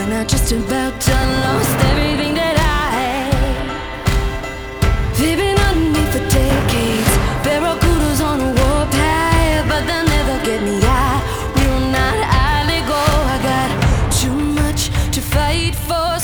and I just about done lost everything that I had. They've been underneath for decades, barracudas on a warpath, but they'll never get me. I will not, I let go. I got too much to fight for.